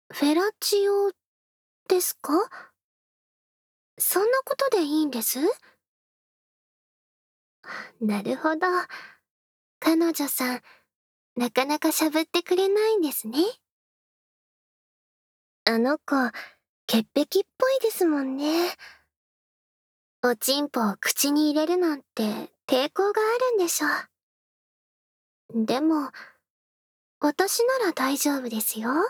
フェラチオですか？そんなことでいいんです？なるほど。彼女さん、なかなかしゃぶってくれないんですね。あの子、潔癖っぽいですもんね。おちんぽを口に入れるなんて抵抗があるんでしょう。でも、私なら大丈夫ですよ。はい。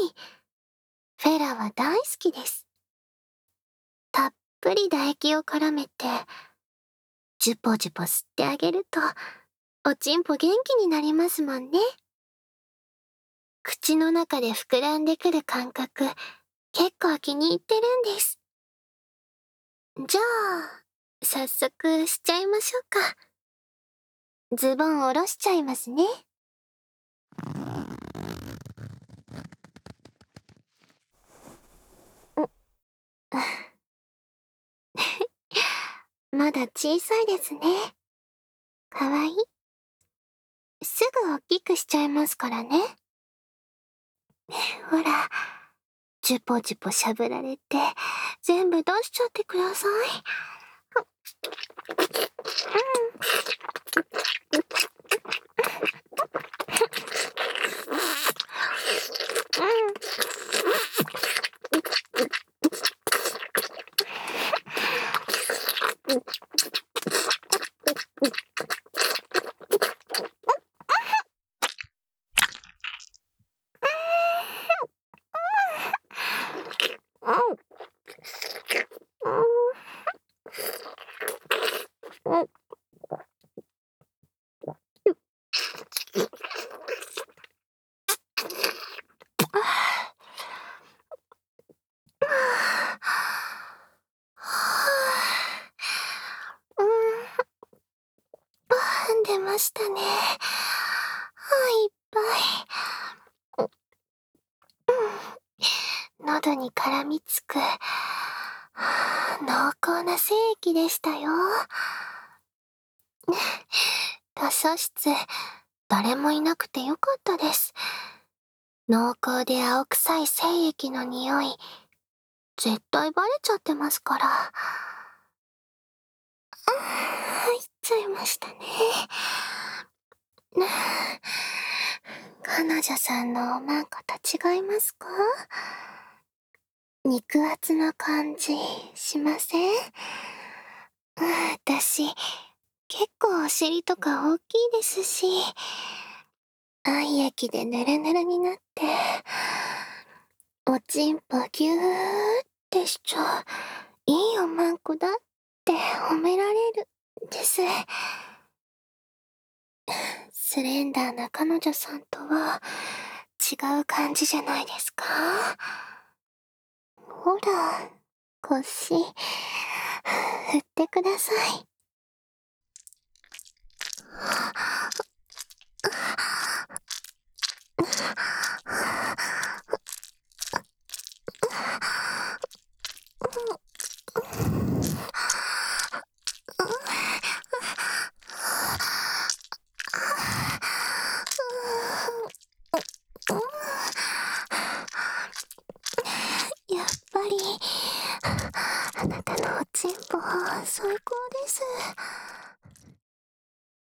フェラは大好きです。たっぷり唾液を絡めて、ジュポジュポ吸ってあげると、おちんぽ元気になりますもんね。口の中で膨らんでくる感覚、結構気に入ってるんです。じゃあ、早速しちゃいましょうか。ズボン下ろしちゃいますね。まだ小さいですね。かわいい。すぐ大きくしちゃいますからね。ほら、ジュポジュポしゃぶられて、全部出しちゃってください。出ましたね。いっぱい。喉に絡みつく、濃厚な精液でしたよ。図書室、誰もいなくてよかったです。濃厚で青臭い精液の匂い、絶対バレちゃってますから。入っちゃいましたね。彼女さんのおまんこと違いますか？肉厚な感じしません？私、結構お尻とか大きいですし、愛液でヌルヌルになって、おちんぽぎゅーってしちゃう、いいおまんこだって褒められるんです。スレンダーな彼女さんとは違う感じじゃないですか？ほら、腰、振ってください。